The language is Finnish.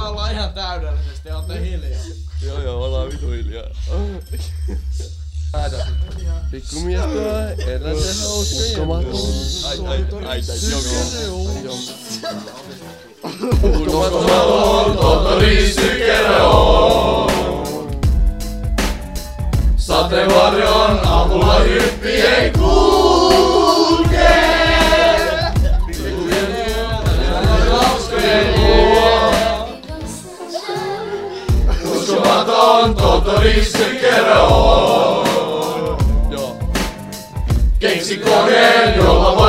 ollaan ihan täydellisesti, ootte hiljaa. Joo, ollaan vitu hiljaa. Pikkumies tuo eläinten hauska uskomaton. Ai, uskomaton tohtori Sykele on. Sateenvarjon avulla hyppien kulkee. Hauskojen luo. Uskomaton tohtori Sykele on. Keksi koneen, jolla